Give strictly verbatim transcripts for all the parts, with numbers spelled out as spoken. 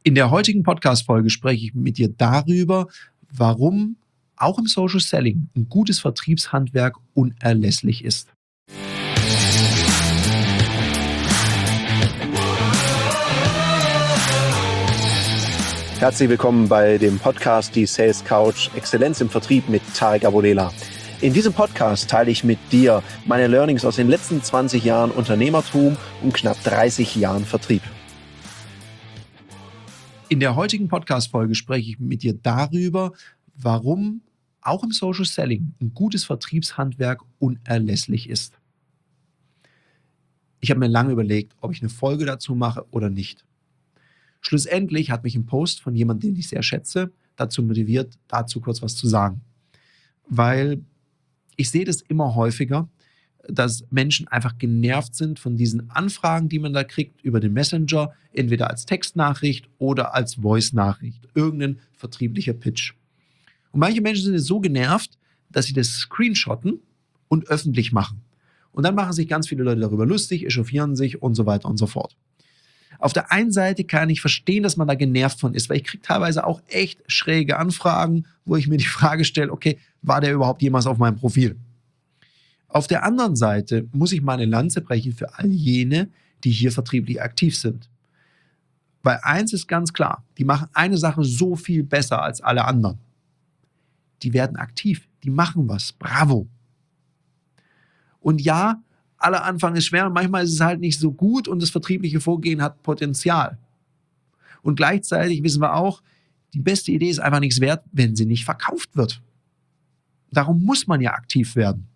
In der heutigen Podcast-Folge spreche ich mit dir darüber, warum auch im Social Selling ein gutes Vertriebshandwerk unerlässlich ist. Herzlich willkommen bei dem Podcast Die Sales Couch Exzellenz im Vertrieb mit Tarek Abodela. In diesem Podcast teile ich mit dir meine Learnings aus den letzten zwanzig Jahren Unternehmertum und knapp dreißig Jahren Vertrieb. In der heutigen Podcast-Folge spreche ich mit dir darüber, warum auch im Social Selling ein gutes Vertriebshandwerk unerlässlich ist. Ich habe mir lange überlegt, ob ich eine Folge dazu mache oder nicht. Schlussendlich hat mich ein Post von jemandem, den ich sehr schätze, dazu motiviert, dazu kurz was zu sagen. Weil ich sehe das immer häufiger, dass Menschen einfach genervt sind von diesen Anfragen, die man da kriegt über den Messenger, entweder als Textnachricht oder als Voice-Nachricht, irgendein vertrieblicher Pitch. Und manche Menschen sind jetzt so genervt, dass sie das screenshotten und öffentlich machen. Und dann machen sich ganz viele Leute darüber lustig, echauffieren sich und so weiter und so fort. Auf der einen Seite kann ich verstehen, dass man da genervt von ist, weil ich kriege teilweise auch echt schräge Anfragen, wo ich mir die Frage stelle, okay, war der überhaupt jemals auf meinem Profil? Auf der anderen Seite muss ich meine Lanze brechen für all jene, die hier vertrieblich aktiv sind. Weil eins ist ganz klar, die machen eine Sache so viel besser als alle anderen. Die werden aktiv, die machen was, bravo. Und ja, aller Anfang ist schwer und manchmal ist es halt nicht so gut und das vertriebliche Vorgehen hat Potenzial. Und gleichzeitig wissen wir auch, die beste Idee ist einfach nichts wert, wenn sie nicht verkauft wird. Darum muss man ja aktiv werden.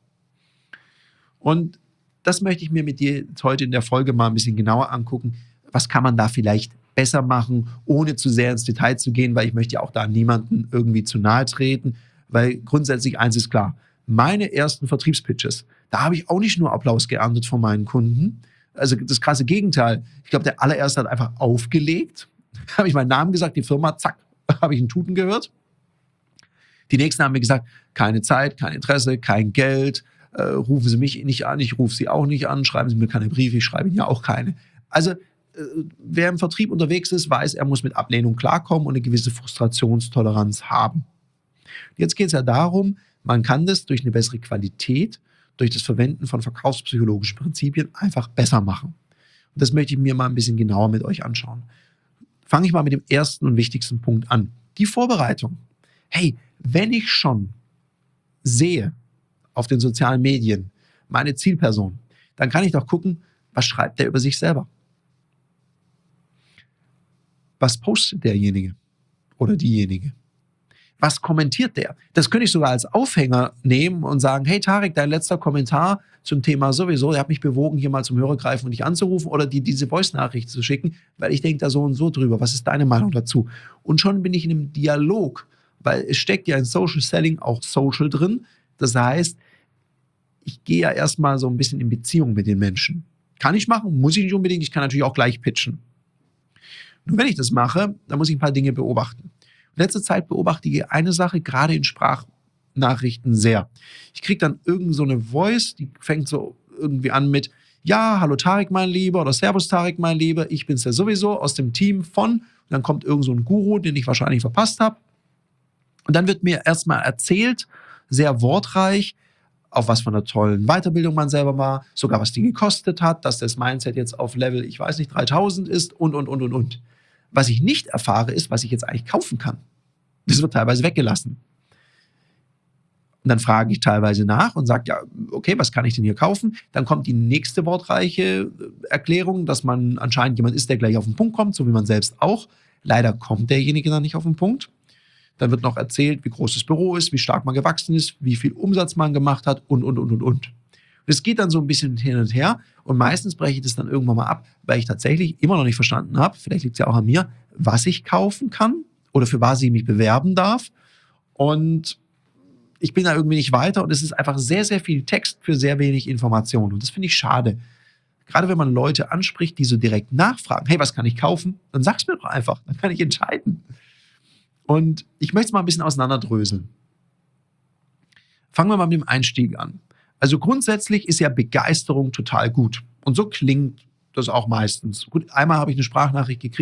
Und das möchte ich mir mit dir heute in der Folge mal ein bisschen genauer angucken. Was kann man da vielleicht besser machen, ohne zu sehr ins Detail zu gehen, weil ich möchte ja auch da niemanden irgendwie zu nahe treten, weil grundsätzlich eins ist klar, meine ersten Vertriebspitches, da habe ich auch nicht nur Applaus geerntet von meinen Kunden. Also das krasse Gegenteil. Ich glaube, der allererste hat einfach aufgelegt. Habe ich meinen Namen gesagt, die Firma, zack, habe ich einen Tuten gehört. Die nächsten haben mir gesagt, keine Zeit, kein Interesse, kein Geld, äh, rufen Sie mich nicht an, ich rufe Sie auch nicht an, schreiben Sie mir keine Briefe, ich schreibe Ihnen ja auch keine. Also äh, wer im Vertrieb unterwegs ist, weiß, er muss mit Ablehnung klarkommen und eine gewisse Frustrationstoleranz haben. Jetzt geht es ja darum, man kann das durch eine bessere Qualität, durch das Verwenden von verkaufspsychologischen Prinzipien einfach besser machen. Und das möchte ich mir mal ein bisschen genauer mit euch anschauen. Fange ich mal mit dem ersten und wichtigsten Punkt an. Die Vorbereitung. Hey, wenn ich schon sehe auf den sozialen Medien meine Zielperson, dann kann ich doch gucken, was schreibt der über sich selber? Was postet derjenige oder diejenige? Was kommentiert der? Das könnte ich sogar als Aufhänger nehmen und sagen, hey Tarek, dein letzter Kommentar zum Thema sowieso, der hat mich bewogen, hier mal zum Hörer greifen und dich anzurufen oder dir diese Voice-Nachricht zu schicken, weil ich denke da so und so drüber. Was ist deine Meinung dazu? Und schon bin ich in einem Dialog, weil es steckt ja in Social Selling auch Social drin. Das heißt, ich gehe ja erstmal so ein bisschen in Beziehung mit den Menschen. Kann ich machen, muss ich nicht unbedingt. Ich kann natürlich auch gleich pitchen. Nur wenn ich das mache, dann muss ich ein paar Dinge beobachten. In letzter Zeit beobachte ich eine Sache, gerade in Sprachnachrichten sehr. Ich kriege dann irgend so eine Voice, die fängt so irgendwie an mit, ja, hallo Tarek, mein Lieber, oder Servus Tarek, mein Lieber, ich bin's ja sowieso aus dem Team von, und dann kommt irgend so ein Guru, den ich wahrscheinlich verpasst habe. Und dann wird mir erstmal erzählt, sehr wortreich, auf was von einer tollen Weiterbildung man selber war, sogar was die gekostet hat, dass das Mindset jetzt auf Level, ich weiß nicht, dreitausend ist und, und, und, und, und. Was ich nicht erfahre, ist, was ich jetzt eigentlich kaufen kann. Das wird teilweise weggelassen. Und dann frage ich teilweise nach und sage, ja, okay, was kann ich denn hier kaufen? Dann kommt die nächste wortreiche Erklärung, dass man anscheinend jemand ist, der gleich auf den Punkt kommt, so wie man selbst auch. Leider kommt derjenige dann nicht auf den Punkt. Dann wird noch erzählt, wie groß das Büro ist, wie stark man gewachsen ist, wie viel Umsatz man gemacht hat und, und, und, und, und. Und es geht dann so ein bisschen hin und her und meistens breche ich das dann irgendwann mal ab, weil ich tatsächlich immer noch nicht verstanden habe, vielleicht liegt es ja auch an mir, was ich kaufen kann oder für was ich mich bewerben darf. Und ich bin da irgendwie nicht weiter und es ist einfach sehr, sehr viel Text für sehr wenig Information. Und das finde ich schade. Gerade wenn man Leute anspricht, die so direkt nachfragen, hey, was kann ich kaufen? Dann sag's mir doch einfach, dann kann ich entscheiden. Und ich möchte es mal ein bisschen auseinanderdröseln. Fangen wir mal mit dem Einstieg an. Also grundsätzlich ist ja Begeisterung total gut. Und so klingt das auch meistens. Gut, einmal habe ich eine Sprachnachricht gekriegt,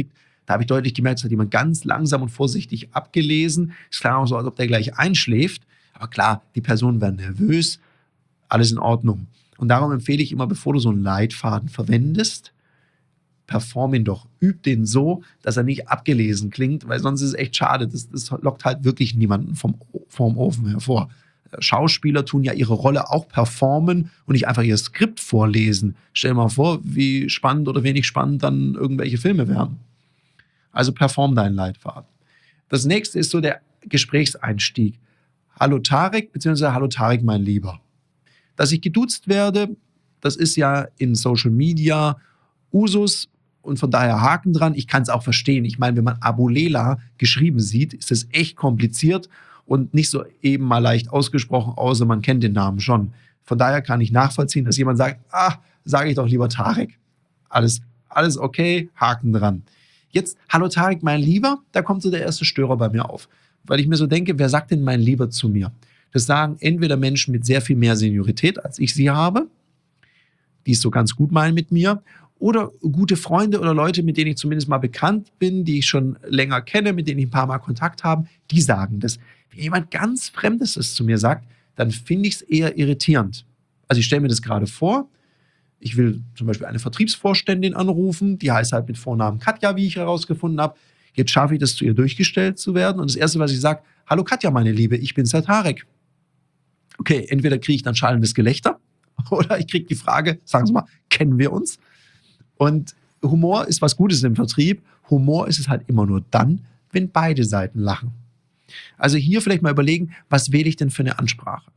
Da habe ich deutlich gemerkt, es hat jemand ganz langsam und vorsichtig abgelesen. Es klang auch so, als ob der gleich einschläft. Aber klar, die Personen werden nervös, alles in Ordnung. Und darum empfehle ich immer, bevor du so einen Leitfaden verwendest, perform ihn doch. Üb den so, dass er nicht abgelesen klingt, weil sonst ist es echt schade. Das, das lockt halt wirklich niemanden vom, vom Ofen hervor. Schauspieler tun ja ihre Rolle auch performen und nicht einfach ihr Skript vorlesen. Stell dir mal vor, wie spannend oder wenig spannend dann irgendwelche Filme werden. Also perform deinen Leitfaden. Das nächste ist so der Gesprächseinstieg. Hallo Tarek, beziehungsweise Hallo Tarek, mein Lieber. Dass ich geduzt werde, das ist ja in Social Media Usus und von daher Haken dran. Ich kann es auch verstehen. Ich meine, wenn man Abulela geschrieben sieht, ist es echt kompliziert und nicht so eben mal leicht ausgesprochen, außer man kennt den Namen schon. Von daher kann ich nachvollziehen, dass jemand sagt, ah, sage ich doch lieber Tarek. Alles, alles okay, Haken dran. Jetzt, Hallo Tarek, mein Lieber, da kommt so der erste Störer bei mir auf. Weil ich mir so denke, wer sagt denn mein Lieber zu mir? Das sagen entweder Menschen mit sehr viel mehr Seniorität, als ich sie habe, die es so ganz gut meinen mit mir, oder gute Freunde oder Leute, mit denen ich zumindest mal bekannt bin, die ich schon länger kenne, mit denen ich ein paar Mal Kontakt habe, die sagen das. Wenn jemand ganz Fremdes es zu mir sagt, dann finde ich es eher irritierend. Also ich stelle mir das gerade vor, ich will zum Beispiel eine Vertriebsvorständin anrufen, die heißt halt mit Vornamen Katja, wie ich herausgefunden habe. Jetzt schaffe ich das, zu ihr durchgestellt zu werden. Und das Erste, was ich sage, hallo Katja, meine Liebe, ich bin's, der Tarek. Okay, entweder kriege ich dann schallendes Gelächter oder ich kriege die Frage, sagen Sie mal, kennen wir uns? Und Humor ist was Gutes im Vertrieb. Humor ist es halt immer nur dann, wenn beide Seiten lachen. Also hier vielleicht mal überlegen, was wähle ich denn für eine Ansprache?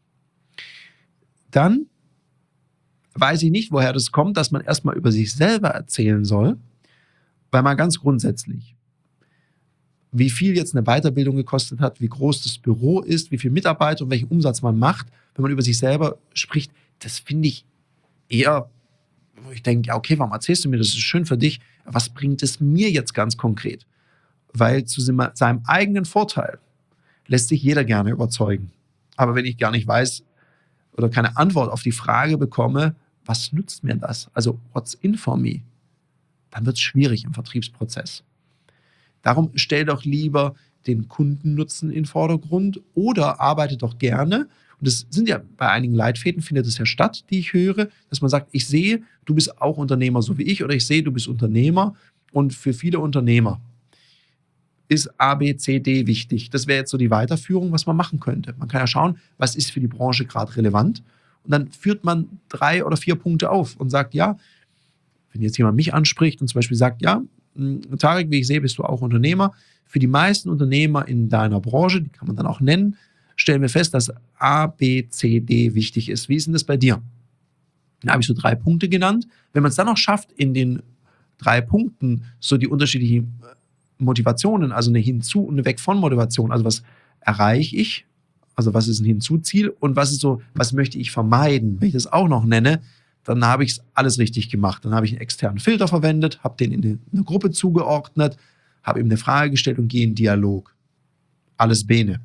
Dann weiß ich nicht, woher das kommt, dass man erstmal über sich selber erzählen soll, weil man ganz grundsätzlich, wie viel jetzt eine Weiterbildung gekostet hat, wie groß das Büro ist, wie viele Mitarbeiter und welchen Umsatz man macht, wenn man über sich selber spricht, das finde ich eher, wo ich denke, ja okay, warum erzählst du mir, das ist schön für dich, was bringt es mir jetzt ganz konkret? Weil zu seinem eigenen Vorteil lässt sich jeder gerne überzeugen. Aber wenn ich gar nicht weiß oder keine Antwort auf die Frage bekomme, was nützt mir das? Also what's in for me? Dann wird es schwierig im Vertriebsprozess. Darum stell doch lieber den Kundennutzen in den Vordergrund oder arbeite doch gerne, und das sind ja bei einigen Leitfäden, findet es ja statt, die ich höre, dass man sagt, ich sehe, du bist auch Unternehmer so wie ich, oder ich sehe, du bist Unternehmer, und für viele Unternehmer ist A, B, C, D wichtig. Das wäre jetzt so die Weiterführung, was man machen könnte. Man kann ja schauen, was ist für die Branche gerade relevant, und dann führt man drei oder vier Punkte auf und sagt, ja, wenn jetzt jemand mich anspricht und zum Beispiel sagt, ja, Tarek, wie ich sehe, bist du auch Unternehmer. Für die meisten Unternehmer in deiner Branche, die kann man dann auch nennen, stellen wir fest, dass A, B, C, D wichtig ist. Wie ist denn das bei dir? Da habe ich so drei Punkte genannt. Wenn man es dann noch schafft, in den drei Punkten so die unterschiedlichen Motivationen, also eine Hinzu- und eine Weg-von-Motivation, also was erreiche ich, also was ist ein Hinzuziel und was ist so, was möchte ich vermeiden? Wenn ich das auch noch nenne, dann habe ich es alles richtig gemacht. Dann habe ich einen externen Filter verwendet, habe den in eine, eine Gruppe zugeordnet, habe ihm eine Frage gestellt und gehe in Dialog. Alles bene.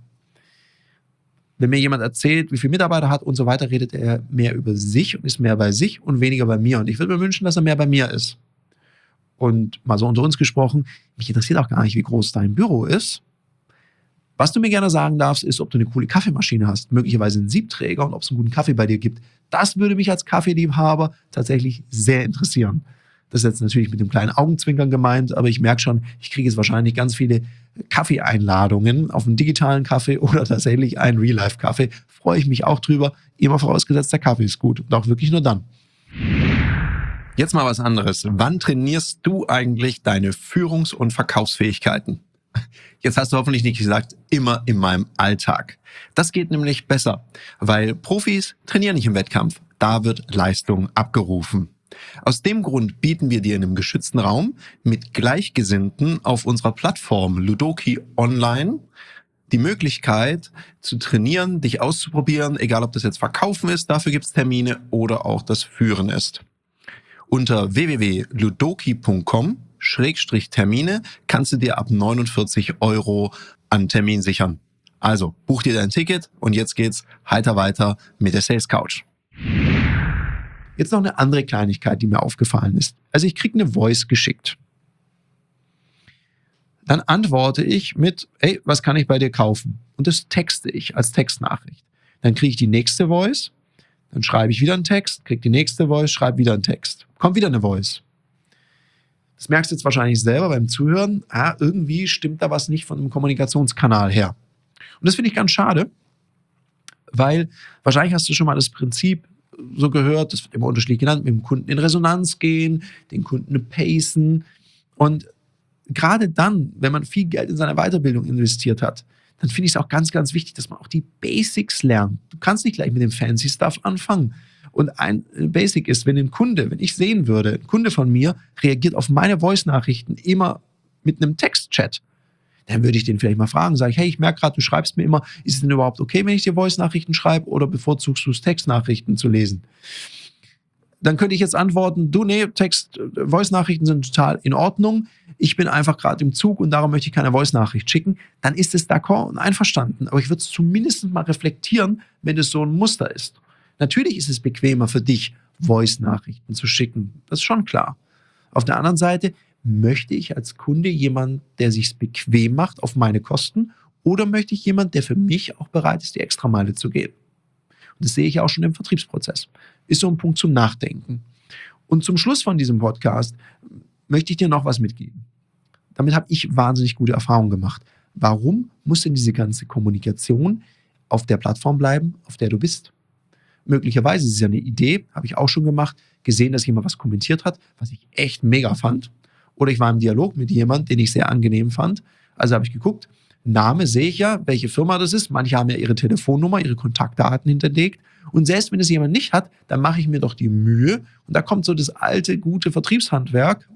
Wenn mir jemand erzählt, wie viele Mitarbeiter er hat und so weiter, redet er mehr über sich und ist mehr bei sich und weniger bei mir. Und ich würde mir wünschen, dass er mehr bei mir ist. Und mal so unter uns gesprochen, mich interessiert auch gar nicht, wie groß dein Büro ist. Was du mir gerne sagen darfst, ist, ob du eine coole Kaffeemaschine hast, möglicherweise einen Siebträger und ob es einen guten Kaffee bei dir gibt. Das würde mich als Kaffeeliebhaber tatsächlich sehr interessieren. Das ist jetzt natürlich mit dem kleinen Augenzwinkern gemeint, aber ich merke schon, ich kriege jetzt wahrscheinlich ganz viele Kaffeeeinladungen auf einen digitalen Kaffee oder tatsächlich einen Real-Life-Kaffee. Freue ich mich auch drüber, immer vorausgesetzt, der Kaffee ist gut und auch wirklich nur dann. Jetzt mal was anderes. Wann trainierst du eigentlich deine Führungs- und Verkaufsfähigkeiten? Jetzt hast du hoffentlich nicht gesagt, immer in meinem Alltag. Das geht nämlich besser, weil Profis trainieren nicht im Wettkampf. Da wird Leistung abgerufen. Aus dem Grund bieten wir dir in einem geschützten Raum mit Gleichgesinnten auf unserer Plattform Ludoki Online die Möglichkeit zu trainieren, dich auszuprobieren, egal ob das jetzt Verkaufen ist, dafür gibt es Termine, oder auch das Führen ist. Unter w w w punkt ludoki punkt com Schrägstrich Termine kannst du dir ab neunundvierzig Euro an Termin sichern. Also buch dir dein Ticket und jetzt geht's heiter weiter mit der Sales Couch. Jetzt noch eine andere Kleinigkeit, die mir aufgefallen ist. Also ich kriege eine Voice geschickt. Dann antworte ich mit, hey, was kann ich bei dir kaufen? Und das texte ich als Textnachricht. Dann kriege ich die nächste Voice, dann schreibe ich wieder einen Text, kriege die nächste Voice, schreibe wieder einen Text. Kommt wieder eine Voice. Das merkst du jetzt wahrscheinlich selber beim Zuhören. Ah, irgendwie stimmt da was nicht von dem Kommunikationskanal her. Und das finde ich ganz schade, weil wahrscheinlich hast du schon mal das Prinzip so gehört, das wird immer unterschiedlich genannt, mit dem Kunden in Resonanz gehen, den Kunden pacen. Und gerade dann, wenn man viel Geld in seine Weiterbildung investiert hat, dann finde ich es auch ganz, ganz wichtig, dass man auch die Basics lernt. Du kannst nicht gleich mit dem fancy Stuff anfangen. Und ein Basic ist, wenn ein Kunde, wenn ich sehen würde, ein Kunde von mir reagiert auf meine Voice-Nachrichten immer mit einem Text-Chat, dann würde ich den vielleicht mal fragen, sage ich, hey, ich merke gerade, du schreibst mir immer, ist es denn überhaupt okay, wenn ich dir Voice-Nachrichten schreibe oder bevorzugst du es, Textnachrichten zu lesen? Dann könnte ich jetzt antworten, du, nee, Text, Voice-Nachrichten sind total in Ordnung, ich bin einfach gerade im Zug und darum möchte ich keine Voice-Nachricht schicken, dann ist es d'accord und einverstanden, aber ich würde es zumindest mal reflektieren, wenn es so ein Muster ist. Natürlich ist es bequemer für dich, Voice-Nachrichten zu schicken, das ist schon klar. Auf der anderen Seite möchte ich als Kunde jemanden, der sich bequem macht auf meine Kosten, oder möchte ich jemanden, der für mich auch bereit ist, die Extrameile zu gehen? Und das sehe ich auch schon im Vertriebsprozess. Ist so ein Punkt zum Nachdenken. Und zum Schluss von diesem Podcast möchte ich dir noch was mitgeben. Damit habe ich wahnsinnig gute Erfahrungen gemacht. Warum muss denn diese ganze Kommunikation auf der Plattform bleiben, auf der du bist? Möglicherweise ist es ja eine Idee, habe ich auch schon gemacht, gesehen, dass jemand was kommentiert hat, was ich echt mega fand. Oder ich war im Dialog mit jemandem, den ich sehr angenehm fand. Also habe ich geguckt, Name sehe ich ja, welche Firma das ist. Manche haben ja ihre Telefonnummer, ihre Kontaktdaten hinterlegt. Und selbst wenn es jemand nicht hat, dann mache ich mir doch die Mühe. Und da kommt so das alte, gute Vertriebshandwerk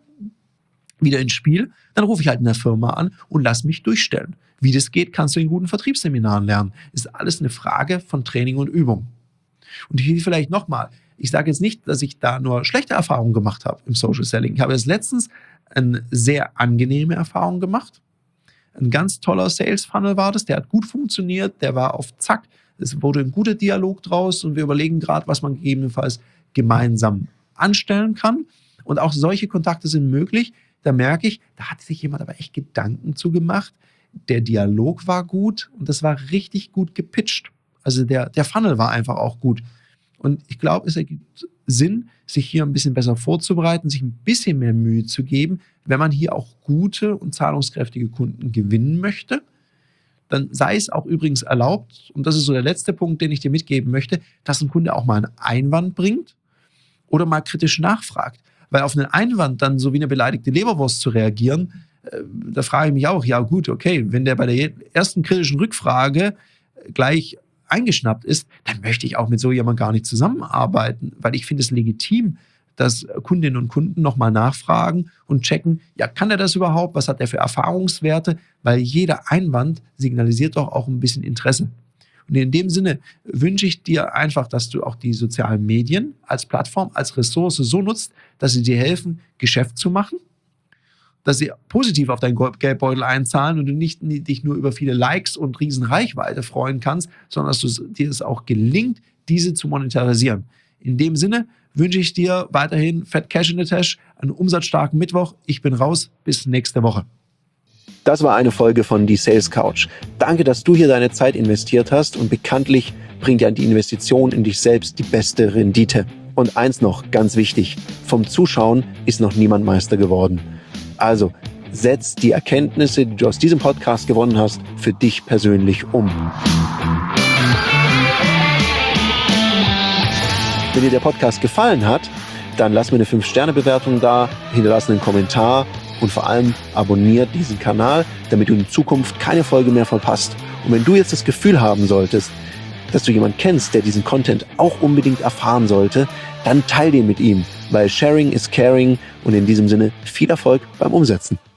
wieder ins Spiel. Dann rufe ich halt in der Firma an und lass mich durchstellen. Wie das geht, kannst du in guten Vertriebsseminaren lernen. Ist alles eine Frage von Training und Übung. Und hier vielleicht nochmal, ich sage jetzt nicht, dass ich da nur schlechte Erfahrungen gemacht habe im Social Selling. Ich habe jetzt letztens eine sehr angenehme Erfahrung gemacht. Ein ganz toller Sales Funnel war das, der hat gut funktioniert, der war auf Zack, es wurde ein guter Dialog draus und wir überlegen gerade, was man gegebenenfalls gemeinsam anstellen kann. Und auch solche Kontakte sind möglich. Da merke ich, da hat sich jemand aber echt Gedanken zu gemacht. Der Dialog war gut und das war richtig gut gepitcht. Also der, der Funnel war einfach auch gut. Und ich glaube, es ergibt Sinn, sich hier ein bisschen besser vorzubereiten, sich ein bisschen mehr Mühe zu geben. Wenn man hier auch gute und zahlungskräftige Kunden gewinnen möchte, dann sei es auch übrigens erlaubt, und das ist so der letzte Punkt, den ich dir mitgeben möchte, dass ein Kunde auch mal einen Einwand bringt oder mal kritisch nachfragt. Weil auf einen Einwand dann so wie eine beleidigte Leberwurst zu reagieren, äh, da frage ich mich auch, ja gut, okay, wenn der bei der ersten kritischen Rückfrage gleich eingeschnappt ist, dann möchte ich auch mit so jemandem gar nicht zusammenarbeiten, weil ich finde es legitim, dass Kundinnen und Kunden nochmal nachfragen und checken, ja, kann er das überhaupt? Was hat er für Erfahrungswerte? Weil jeder Einwand signalisiert doch auch ein bisschen Interesse. Und in dem Sinne wünsche ich dir einfach, dass du auch die sozialen Medien als Plattform, als Ressource so nutzt, dass sie dir helfen, Geschäft zu machen, dass sie positiv auf deinen Geldbeutel einzahlen und du nicht dich nur über viele Likes und riesen Reichweite freuen kannst, sondern dass du, dir es auch gelingt, diese zu monetarisieren. In dem Sinne wünsche ich dir weiterhin Fat Cash in the Tash, einen umsatzstarken Mittwoch. Ich bin raus, bis nächste Woche. Das war eine Folge von Die Sales Couch. Danke, dass du hier deine Zeit investiert hast und bekanntlich bringt ja die Investition in dich selbst die beste Rendite. Und eins noch, ganz wichtig, vom Zuschauen ist noch niemand Meister geworden. Also, setz die Erkenntnisse, die du aus diesem Podcast gewonnen hast, für dich persönlich um. Wenn dir der Podcast gefallen hat, dann lass mir eine fünf Sterne Bewertung da, hinterlass einen Kommentar und vor allem abonniert diesen Kanal, damit du in Zukunft keine Folge mehr verpasst. Und wenn du jetzt das Gefühl haben solltest, dass du jemanden kennst, der diesen Content auch unbedingt erfahren sollte, dann teil den mit ihm, weil Sharing is Caring und in diesem Sinne viel Erfolg beim Umsetzen.